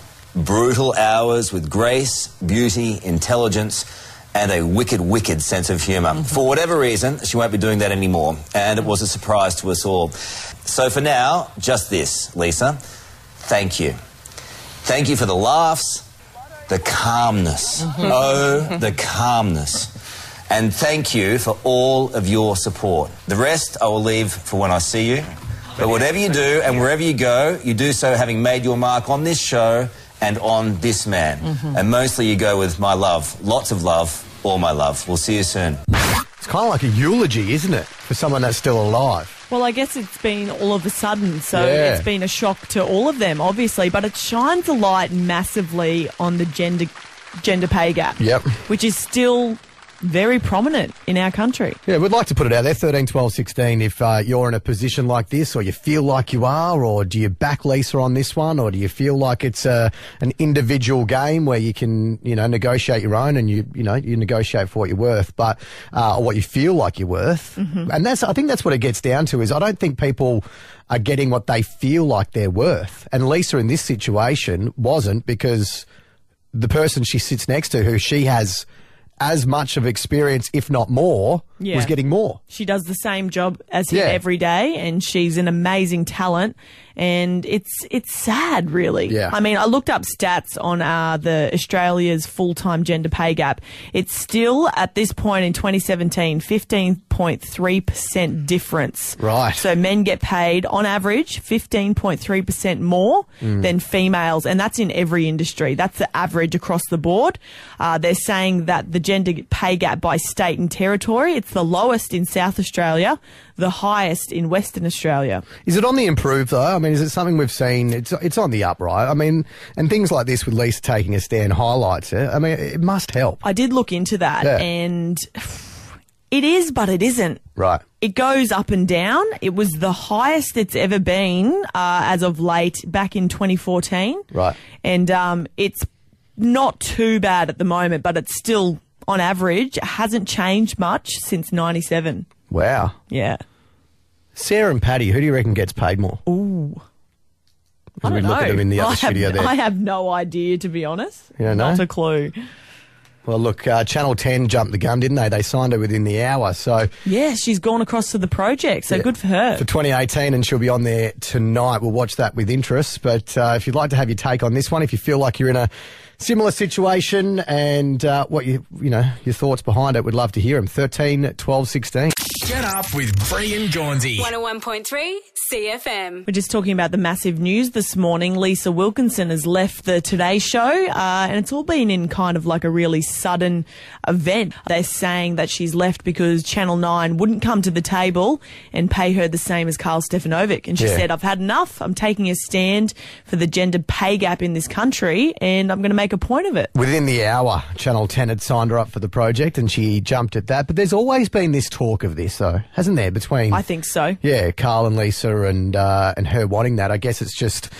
S15: hours with grace, beauty, intelligence, and a wicked sense of humour. For whatever reason, she won't be doing that anymore, and it was a surprise to us all. So for now, just this, Lisa. Thank you. Thank you for the laughs, the calmness. Oh, the calmness. And thank you for all of your support. The rest I will leave for when I see you. But whatever you do and wherever you go, you do so having made your mark on this show and on this man. And mostly you go with my love. Lots of love, all my love. We'll see you soon.
S3: It's kind of like a eulogy, isn't it, for someone that's still alive?
S4: Well, I guess it's been all of a sudden, so
S3: Yeah.
S4: it's been a shock to all of them, obviously. But it shines a light massively on the gender pay gap,
S3: Yep.
S4: which is still very prominent in our country.
S3: Yeah, we'd like to put it out there, 13, 12, 16, if you're in a position like this or you feel like you are, or do you back Lisa on this one, or do you feel like it's an individual game where you can, negotiate your own and you negotiate for what you're worth, but or what you feel like you're worth. And I think that's what it gets down to, is I don't think people are getting what they feel like they're worth. And Lisa in this situation wasn't, because the person she sits next to, who she has as much of experience, if not more, was getting more.
S4: She does the same job as him
S3: Yeah.
S4: every day, and she's an amazing talent. And it's sad, really.
S3: Yeah.
S4: I mean, I looked up stats on the Australia's full-time gender pay gap. It's still, at this point in 2017, 15.3% difference.
S3: Right.
S4: So men get paid, on average, 15.3% more than females, and that's in every industry. That's the average across the board. They're saying that the gender pay gap by state and territory, it's the lowest in South Australia, the highest in Western Australia.
S3: Is it on the improve, though? I mean, is it something we've seen? It's on the up, right? I mean, and things like this with Lisa taking a stand highlights it. I mean, it must help.
S4: I did look into that,
S3: Yeah.
S4: and it is, but it isn't.
S3: Right.
S4: It goes up and down. It was the highest it's ever been as of late, back in 2014.
S3: Right.
S4: And it's not too bad at the moment, but it's still, on average, it hasn't changed much since 97.
S3: Wow.
S4: Yeah.
S3: Sarah and Paddy, who do you reckon gets paid more?
S4: Ooh.
S3: As we look at them in the other studio there.
S4: I have no idea, to be honest.
S3: You don't know?
S4: Not a clue.
S3: Well, look, Channel 10 jumped the gun, didn't they? They signed her within the hour. So
S4: Yeah, she's gone across to the project, so good for her.
S3: for 2018, and she'll be on there tonight. We'll watch that with interest. But if you'd like to have your take on this one, if you feel like you're in a similar situation and what your thoughts behind it, we'd love to hear them. 13, 12, 16.
S1: Get up with Bray and Gaunsey.
S2: 101.3 CFM.
S4: We're just talking about the massive news this morning. Lisa Wilkinson has left the Today Show, and it's all been in kind of like a really sudden event. They're saying that she's left because Channel 9 wouldn't come to the table and pay her the same as Carl Stefanovic. And she said, I've had enough. I'm taking a stand for the gender pay gap in this country, and I'm going to make a point of it.
S3: Within the hour, Channel 10 had signed her up for the project, and she jumped at that. But there's always been this talk of this, though, hasn't there, between...
S4: I think so.
S3: Yeah, Carl and Lisa and her wanting that. I guess it's just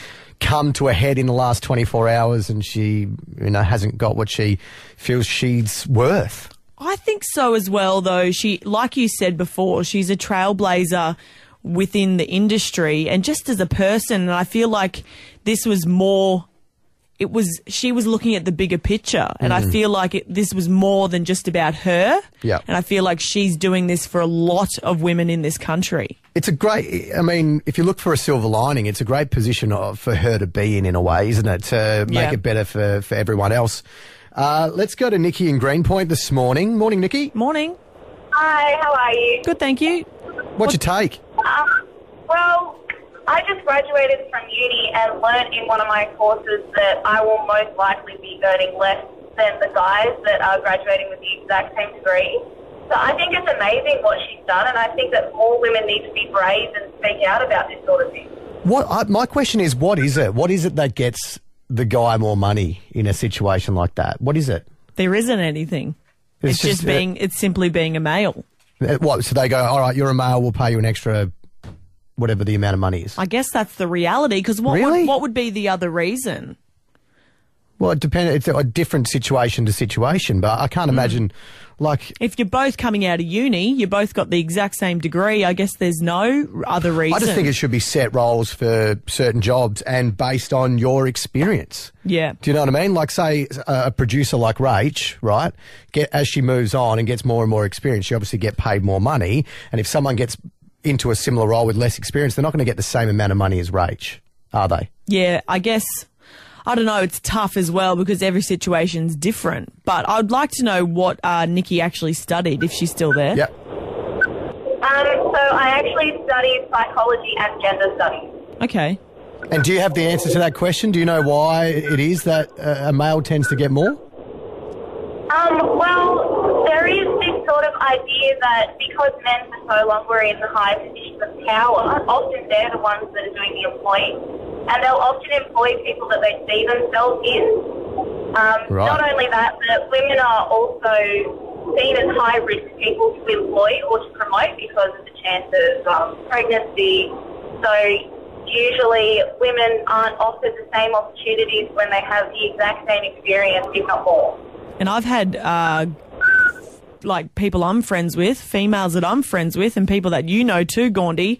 S3: come to a head in the last 24 hours and she, hasn't got what she feels she's worth.
S4: I think so as well, though. She, like you said before, she's a trailblazer within the industry and just as a person. And I feel like this was more... she was looking at the bigger picture, and I feel like this was more than just about her.
S3: Yeah.
S4: And I feel like she's doing this for a lot of women in this country.
S3: It's a great, if you look for a silver lining, it's a great position for her to be in a way, isn't it? To make it better for everyone else. Let's go to Nikki in Greenpoint this morning. Morning, Nikki.
S4: Morning.
S16: Hi, how are you?
S4: Good, thank you.
S3: What's your take?
S16: Well, I just graduated from uni and learned in one of my courses that I will most likely be earning less than the guys that are graduating with the exact same degree. So I think it's amazing what she's done, and I think that more women need to be brave and speak out about this sort of thing.
S3: My question is, what is it? What is it that gets the guy more money in a situation like that? What is it?
S4: There isn't anything. It's simply being a male.
S3: What? So they go, all right, you're a male, we'll pay you an extra... whatever the amount of money is.
S4: I guess that's the reality, because what would be the other reason?
S3: Well, it depends. It's a different situation to situation, but I can't imagine,
S4: if you're both coming out of uni, you both got the exact same degree, I guess there's no other reason.
S3: I just think it should be set roles for certain jobs and based on your experience.
S4: Yeah.
S3: Do you know what I mean? Like, say, a producer like Rach, right, as she moves on and gets more and more experience, she obviously get paid more money, and if someone gets into a similar role with less experience, they're not going to get the same amount of money as Rach, are they?
S4: Yeah, I guess, I don't know, it's tough as well because every situation's different. But I'd like to know what Nikki actually studied, if she's still there.
S3: Yep.
S16: So I actually studied psychology and gender studies.
S4: Okay.
S3: And do you have the answer to that question? Do you know why it is that a male tends to get more?
S16: Well, there is this sort of idea that because men for so long were in high positions of power, often they're the ones that are doing the employing. And they'll often employ people that they see themselves in.
S3: Right.
S16: Not only that, but women are also seen as high-risk people to employ or to promote because of the chances of pregnancy. So usually women aren't offered the same opportunities when they have the exact same experience, if not more.
S4: And I've had people I'm friends with, females that I'm friends with, and people that you know too, Gandhi,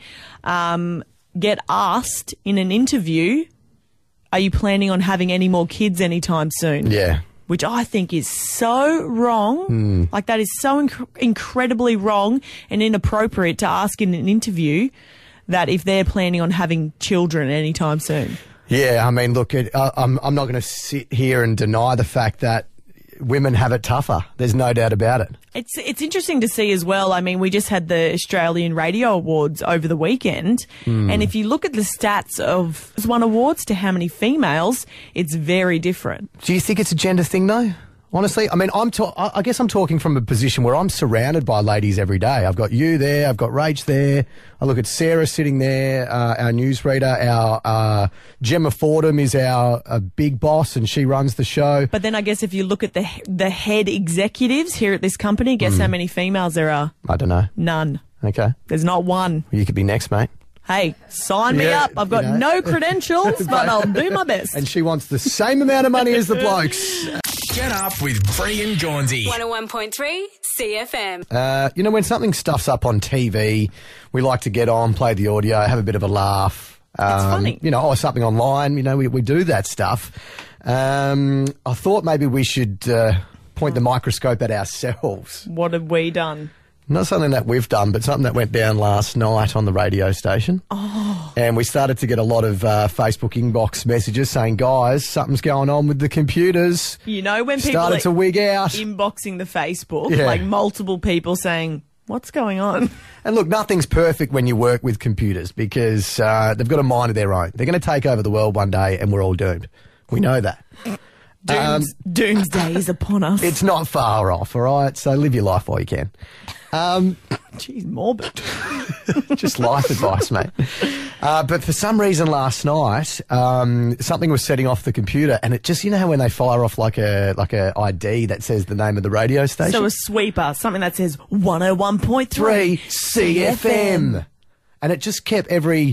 S4: get asked in an interview, are you planning on having any more kids anytime soon?
S3: Yeah.
S4: Which I think is so wrong. Like, that is so incredibly wrong and inappropriate to ask in an interview that if they're planning on having children anytime soon.
S3: Yeah, I mean, look, I'm not going to sit here and deny the fact that women have it tougher. There's no doubt about it.
S4: It's interesting to see as well. I mean, we just had the Australian Radio Awards over the weekend, and if you look at the stats of one awards to how many females, it's very different.
S3: Do you think it's a gender thing, though? Honestly, I mean, I guess I'm talking from a position where I'm surrounded by ladies every day. I've got you there, I've got Rach there. I look at Sarah sitting there, our newsreader. Our Gemma Fordham is our big boss, and she runs the show.
S4: But then I guess if you look at the head executives here at this company, guess how many females there are?
S3: I don't know.
S4: None.
S3: Okay.
S4: There's not one.
S3: You could be next, mate.
S4: Hey, sign me up. I've got no credentials, but I'll do my best.
S3: And she wants the same amount of money as the blokes.
S1: Get up with Brie and Gaunsey.
S2: 101.3 CFM.
S3: When something stuffs up on TV, we like to get on, play the audio, have a bit of a laugh.
S4: It's funny.
S3: Or something online, we do that stuff. I thought maybe we should point the microscope at ourselves.
S4: What have we done?
S3: Not something that we've done, but something that went down last night on the radio station.
S4: Oh.
S3: And we started to get a lot of Facebook inbox messages saying, guys, something's going on with the computers.
S4: You know, when people
S3: started to wig out,
S4: inboxing the Facebook, like multiple people saying, what's going on?
S3: And look, nothing's perfect when you work with computers because they've got a mind of their own. They're going to take over the world one day and we're all doomed. We know that.
S4: Doomsday is upon us.
S3: It's not far off, all right? So live your life while you can.
S4: Jeez, morbid.
S3: Just life advice, mate. But for some reason last night, something was setting off the computer, and it just, how when they fire off like a ID that says the name of the radio station?
S4: So a sweeper, something that says 101.3
S3: CFM. And it just kept every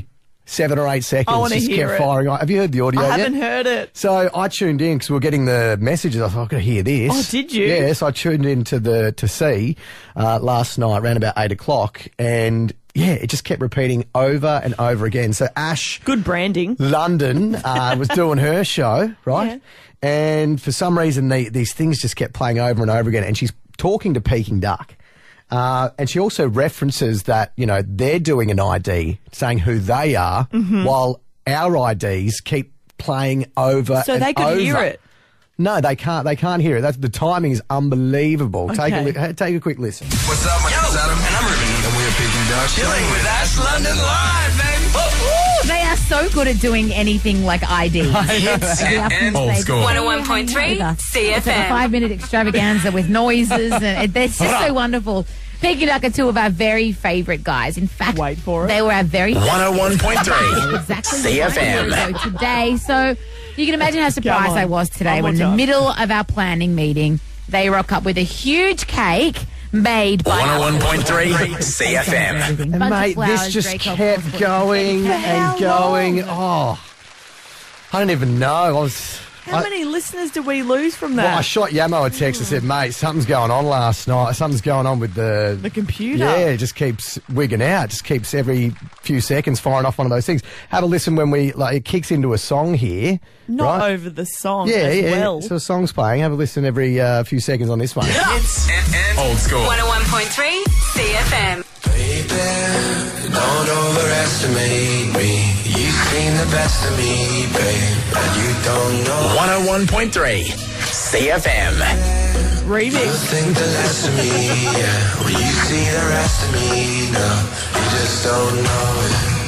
S3: 7 or 8 seconds.
S4: I wanna
S3: just
S4: hear
S3: kept
S4: it.
S3: firing on. Have you heard the audio
S4: I
S3: yet?
S4: haven't heard it.
S3: So I tuned in because we were getting the messages. I thought, I've got to hear this.
S4: Oh, did you?
S3: Yes, I tuned in to see last night around about 8 o'clock, and yeah, it just kept repeating over and over again. So Ash,
S4: good branding,
S3: London was doing her show, right?
S4: Yeah.
S3: And for some reason, these things just kept playing over and over again. And she's talking to Peking Duck. And she also references that, you know, they're doing an ID saying who they are while our IDs keep playing over
S4: So
S3: and
S4: they could
S3: over.
S4: hear it.
S3: No, they can't. They can't hear it. The timing is unbelievable.
S4: Okay.
S3: Take a quick listen.
S1: What's up, my name's Adam, and I'm Ruben, and we're Peking Duck. Chilling with Ash London Live, baby.
S17: They are so good at doing anything like IDs.
S2: And old school. 101.3 CFM.
S17: It's like a 5-minute extravaganza with noises, and it's just so wonderful. Peking Duck are two of our very favourite guys. In fact,
S4: wait for it.
S17: They were our very
S1: 101.3
S17: exactly
S1: CFM.
S17: today. So you can imagine how surprised I was today when in the middle of our planning meeting, they rock up with a huge cake made by
S1: 101.3 CFM.
S3: And mate, this just kept going and going. Oh, I don't even know.
S4: How many listeners did we lose from that?
S3: Well, I shot Yamo a text and said, mate, something's going on last night. Something's going on with the
S4: computer.
S3: Yeah, it just keeps wigging out. Just keeps every few seconds firing off one of those things. Have a listen when it kicks into a song here.
S4: Not
S3: right?
S4: over the song
S3: Yeah,
S4: as
S3: yeah.
S4: well.
S3: So a song's playing. Have a listen every few seconds on this one.
S1: Hits and old school.
S2: 101.3 CFM.
S18: Baby, don't overestimate me. You've seen the best of me, babe, and you don't know.
S1: 101.3 CFM.
S18: You think the less of me, yeah. When you see the rest of me, no, you just don't know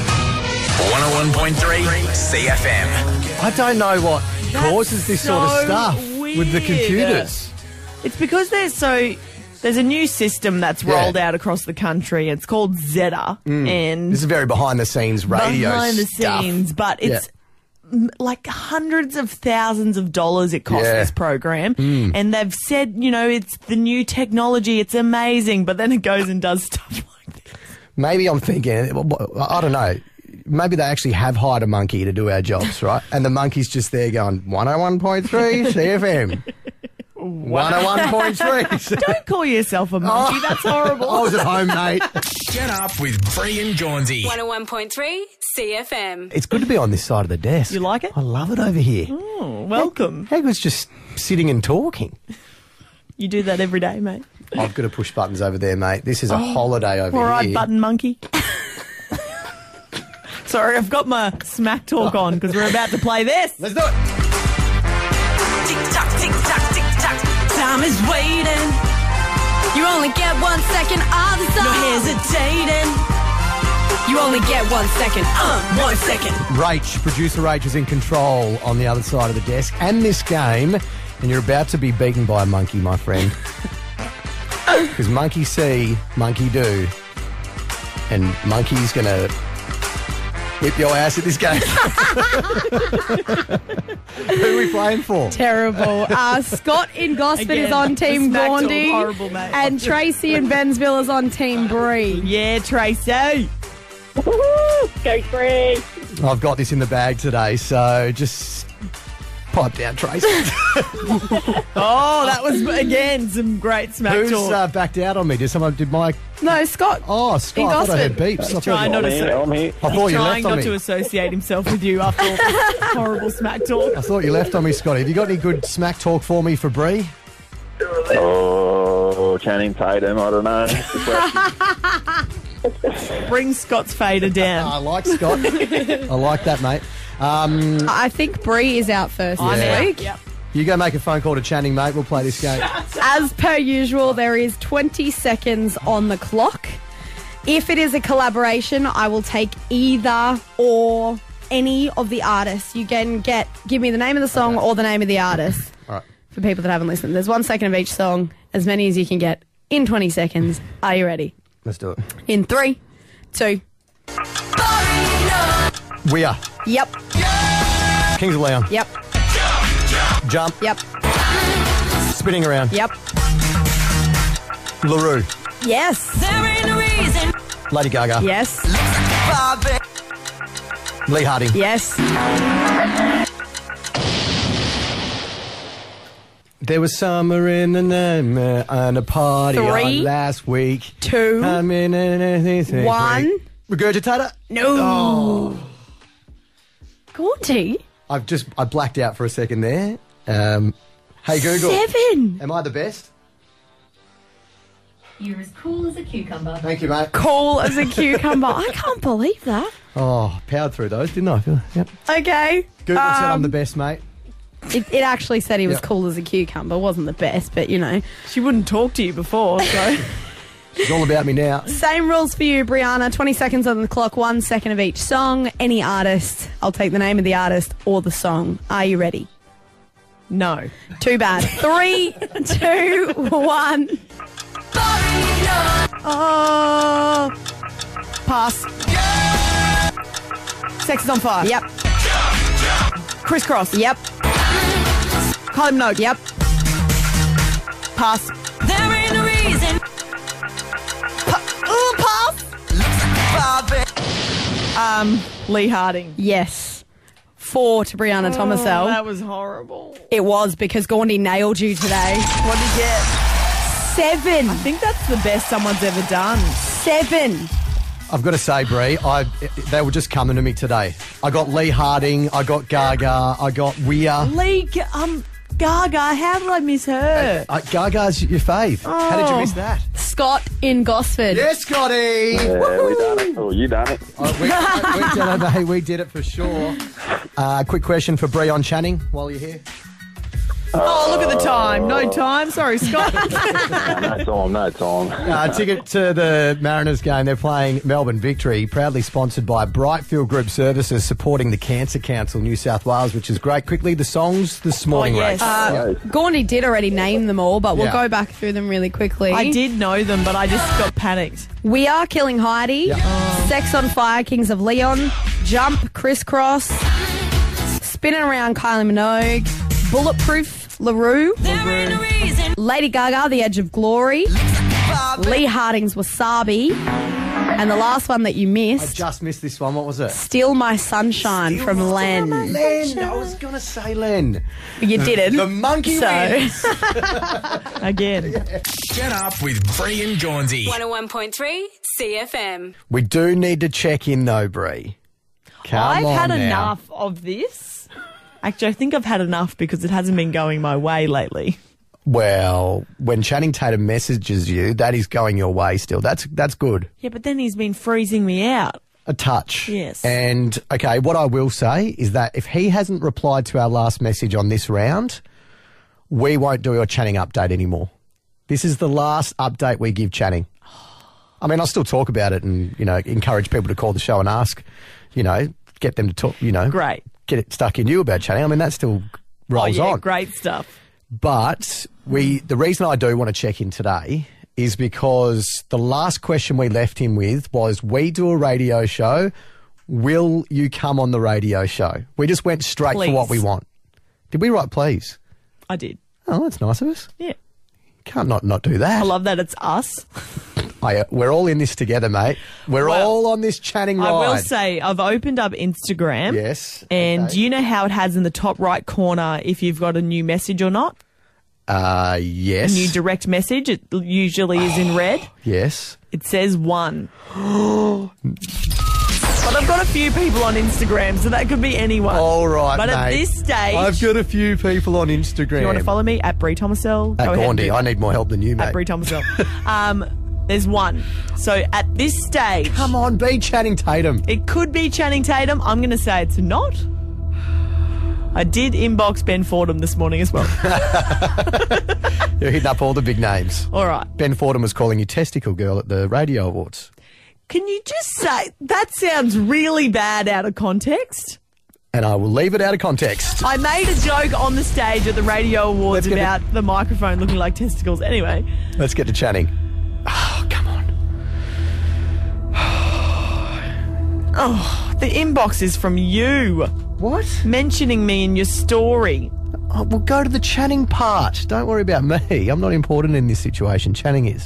S18: it.
S1: 101.3 CFM.
S3: I don't know what causes this sort of
S4: so
S3: stuff with the
S4: weird.
S3: computers.
S4: It's because there's a new system that's rolled out across the country. It's called Zeta, and
S3: This is very behind-the-scenes radio
S4: behind the
S3: stuff.
S4: scenes, but it's like hundreds of thousands of dollars it costs this program. And they've said, you know, it's the new technology, it's amazing, but then it goes and does stuff like this.
S3: Maybe I'm thinking, I don't know, maybe they actually have hired a monkey to do our jobs, right? And the monkey's just there going, 101.3 CFM. 101.3.
S4: Don't call yourself a monkey, that's horrible.
S3: I was at home, mate.
S1: Get up with Bree and Gornsey.
S2: 101.3 CFM.
S3: It's good to be on this side of the desk.
S4: You like it?
S3: I love it over here.
S4: Oh, welcome.
S3: Hagrid's just sitting and talking.
S4: You do that every day, mate.
S3: I've got to push buttons over there, mate. This is a holiday over
S4: All
S3: here.
S4: right, button monkey. Sorry, I've got my smack talk on because we're about to play this.
S3: Let's do it.
S2: Tick-tock, tick-tock, tick-tock. Time is waiting. You only get 1 second of the song. No hesitating. You only get 1 second. 1 second.
S3: Rach, producer Rach, is in control on the other side of the desk and this game, and you're about to be beaten by a monkey, my friend. Because monkey see, monkey do, and monkey's going to whip your ass at this game. Who are we playing for?
S5: Terrible. Scott in Gosford
S4: Again,
S5: is on Team
S4: the smack talk,
S5: Gaundy.
S4: horrible, mate.
S5: And Tracy in Bensville is on Team Bree.
S4: Yeah, Tracy.
S8: Go Bree.
S3: I've got this in the bag today, so just pipe down, Tracy.
S4: Oh, that was, again, some great smack
S3: Who's
S4: talk.
S3: backed out on me? Did Mike?
S5: No, Scott.
S3: Oh, Scott. I thought I heard beeps.
S4: Trying not
S3: I thought you
S4: trying
S3: left on
S4: not
S3: me.
S4: to associate himself with you after all this horrible smack talk.
S3: I thought you left on me, Scotty. Have you got any good smack talk for me for Bree?
S11: Oh, Channing Tatum, I don't know.
S4: Bring Scott's fader down.
S3: I like Scott. I like that, mate.
S5: I think Bree is out first this week.
S4: Yep.
S3: You go make a phone call to Channing, mate. We'll play this game.
S5: As per usual, there is 20 seconds on the clock. If it is a collaboration, I will take either or any of the artists. You can give me the name of the song or the name of the artist.
S3: All right.
S5: For people that haven't listened, there's 1 second of each song, as many as you can get in 20 seconds. Are you ready?
S3: Let's do it.
S5: In 3, 2.
S3: We are
S5: Yep.
S3: Kings of Leon.
S5: Yep.
S3: Jump.
S5: Yep.
S3: Spinning around.
S5: Yep.
S3: LaRue.
S5: Yes.
S2: There ain't a reason.
S3: Lady Gaga.
S5: Yes.
S3: Lee Harding.
S5: Yes.
S3: There was summer in the night and a party
S5: 3,
S3: on last week.
S5: 2, 1.
S3: Regurgitator?
S5: No.
S3: Oh.
S5: Gaunty.
S3: I blacked out for a second there. Hey Google.
S5: 7.
S3: Am I the best?
S6: You're as cool as a cucumber.
S3: Thank you, mate.
S5: Cool as a cucumber. I can't believe that.
S3: Oh, powered through those, didn't I? Yep.
S5: Okay.
S3: Google said I'm the best, mate.
S5: It actually said he was
S3: Yep.
S5: cool as a cucumber. Wasn't the best, but you know.
S4: She wouldn't talk to you before, so.
S3: It's all about me now.
S5: Same rules for you, Brianna. 20 seconds on the clock, 1 second of each song. Any artist. I'll take the name of the artist or the song. Are you ready?
S4: No.
S5: Too bad. 3, 2, 1. Oh.
S4: Pass. Sex is on fire.
S5: Yep.
S4: Crisscross.
S5: Yep.
S4: Kylie Minogue.
S5: Yep.
S4: Pass.
S2: There ain't a reason.
S4: Pass. Lee Harding.
S5: Yes. 4 to Brianna Thomasell.
S4: That was horrible.
S5: It was because Gaundy nailed you today.
S4: What did you get?
S5: 7.
S4: I think that's the best someone's ever done.
S5: 7.
S3: I've got to say, Brie, they were just coming to me today. I got Lee Harding, I got Gaga, I got Weir.
S4: Gaga, how did I miss her?
S3: Gaga's your fave. How did you miss that?
S5: Scott in Gosford.
S3: Yes, Scotty!
S11: Yeah, we done it. Oh, you done it.
S3: We did it, mate. We did it for sure. Quick question for Brie on Channing while you're here.
S4: Oh, look at the time. No time. Sorry, Scott.
S11: No time.
S3: Ticket to the Mariners game. They're playing Melbourne Victory, proudly sponsored by Brightfield Group Services, supporting the Cancer Council New South Wales, which is great. Quickly, the songs this morning,
S4: yes.
S5: Gaundy did already name them all, but we'll
S3: Yeah.
S5: go back through them really quickly.
S4: I did know them, but I just got panicked.
S5: We Are Killing Heidi. Sex on Fire, Kings of Leon. Jump, Crisscross. Spinning Around, Kylie Minogue. Bulletproof, LaRue. Lady Gaga, The Edge of Glory. Lee Harding's Wasabi. And the last one that you
S3: I
S5: missed,
S3: just missed this one. What was it?
S5: Steal My Sunshine from Len.
S3: Len. I was going to say Len.
S5: You didn't.
S3: The monkey wins.
S4: Again.
S1: Get up with Brie and Gaundy.
S2: 101.3 CFM.
S3: We do need to check in, though, Brie.
S4: I've had
S3: now.
S4: enough of this. Actually, I think I've had enough because it hasn't been going my way lately.
S3: Well, when Channing Tatum messages you, that is going your way still. That's good.
S4: Yeah, but then he's been freezing me out.
S3: A touch.
S4: Yes.
S3: And, okay, what I will say is that if he hasn't replied to our last message on this round, we won't do a Channing update anymore. This is the last update we give Channing. I mean, I'll still talk about it and, encourage people to call the show and ask, get them to talk,
S4: Great.
S3: Get it stuck in you about Channing. I mean, that still rolls on.
S4: Great stuff.
S3: But the reason I do want to check in today is because the last question we left him with was, we do a radio show. Will you come on the radio show? We just went straight for what we want. Did we write please?
S4: I did.
S3: Oh, that's nice of us.
S4: Yeah.
S3: Can't not do that.
S4: I love that it's us.
S3: We're all in this together, mate. We're all on this Channing ride.
S4: I will say, I've opened up Instagram.
S3: Yes.
S4: And do you know how it has in the top right corner if you've got a new message or not?
S3: Yes.
S4: A new direct message. It usually is in red.
S3: Yes.
S4: It says 1. But I've got a few people on Instagram, so that could be anyone.
S3: All right,
S4: But at
S3: mate.
S4: this stage,
S3: I've got a few people on Instagram.
S4: you want to follow me at Brie Thomasell?
S3: At
S4: Go ahead and
S3: Gaundy.
S4: do
S3: I
S4: that.
S3: need more help than you, mate.
S4: At Brie Thomasell. There's 1. So at this stage,
S3: Come on, be Channing Tatum.
S4: it could be Channing Tatum. I'm going to say it's not. I did inbox Ben Fordham this morning as well.
S3: You're hitting up all the big names.
S4: All right.
S3: Ben Fordham was calling you Testicle Girl at the Radio Awards.
S4: Can you just say, that sounds really bad out of context?
S3: And I will leave it out of context.
S4: I made a joke on the stage at the Radio Awards
S3: Let's get
S4: about the microphone looking like testicles. Anyway.
S3: Let's get to Channing. Oh, come on.
S4: Oh, the inbox is from you.
S3: What?
S4: Mentioning me in your story.
S3: Oh, we'll go to the Channing part. Don't worry about me. I'm not important in this situation. Channing is.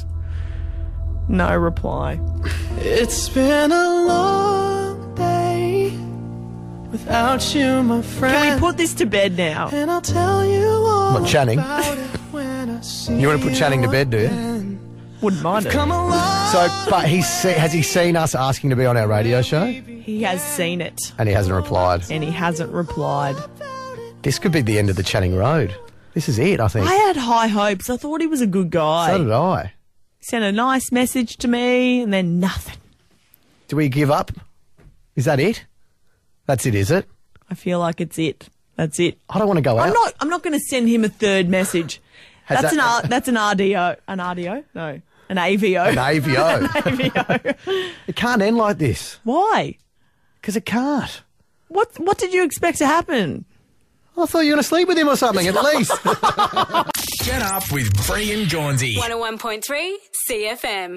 S4: No reply.
S18: It's been a long day without you, my friend.
S4: Can we put this to bed now?
S18: And I'll tell you all
S3: What, Channing?
S18: about it when I see
S3: You want to put Channing to bed, do you?
S4: Wouldn't mind it.
S18: Come along.
S3: So, but has he seen us asking to be on our radio show?
S4: He has seen it.
S3: And he hasn't replied.
S4: And he hasn't replied.
S3: This could be the end of the Channing Road. This is it, I think.
S4: I had high hopes. I thought he was a good guy.
S3: So did I.
S4: Sent a nice message to me and then nothing.
S3: Do we give up? Is that it? That's it, is it?
S4: I feel like it's it. That's it.
S3: I don't want to go out.
S4: I'm not going to send him a third message.
S3: Has
S4: That's
S3: that-
S4: that's an RDO. An RDO? No. An AVO.
S3: An AVO.
S4: An AVO.
S3: It can't end like this.
S4: Why?
S3: Because it can't.
S4: What did you expect to happen?
S3: I thought you were going to sleep with him or something, at least.
S1: Get up with Brie and Gaunsey.
S2: 101.3 CFM.